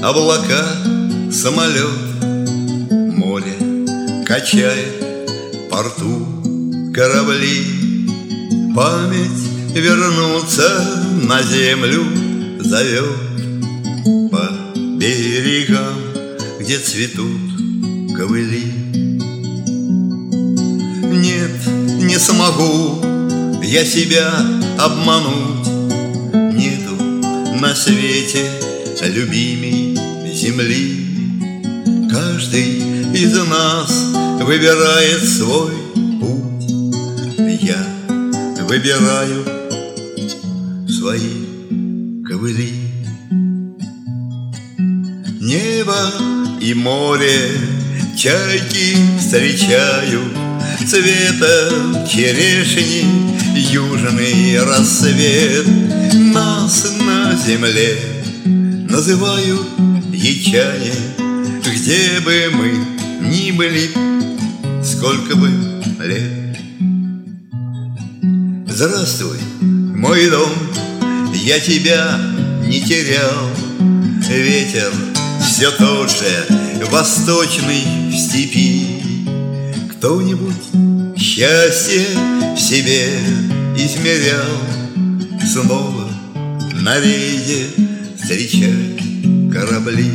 облака, самолет, море качает, порту корабли. Память вернуться на землю зовет по берегам, где цветут ковыли. Нет, не смогу я себя обмануть, нету на свете любимей земли. Каждый из нас выбирает свой путь, я выбираю свои ковыли. Небо и море чайки встречаю, цветом черешни южный рассвет. Нас на земле называют ячане, где бы мы ни были, сколько бы лет. Здравствуй, мой дом, я тебя не терял. Ветер все тот же, восточный в степи. Кто-нибудь счастье в себе измерял, снова на рейде встречать корабли.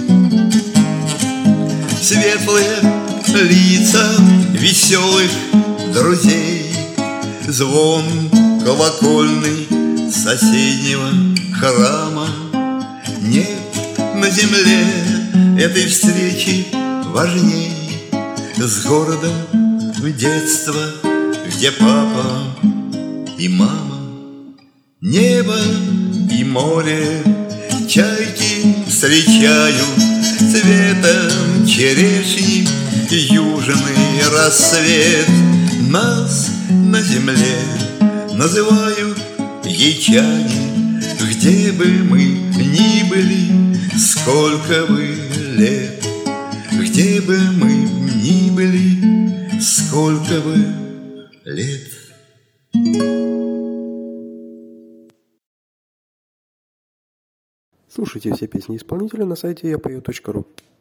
Светлые лица веселых друзей, звон колокольный соседнего храма. Нет на земле этой встречи важней с городом детства, где папа и мама. Небо и море чайки встречаю, цветом черешни южный рассвет. Нас на земле называют ячане, где бы мы ни были, сколько бы лет. Где бы мы ни были, сколько бы лет. Слушайте все песни исполнителя на сайте yapою.ru.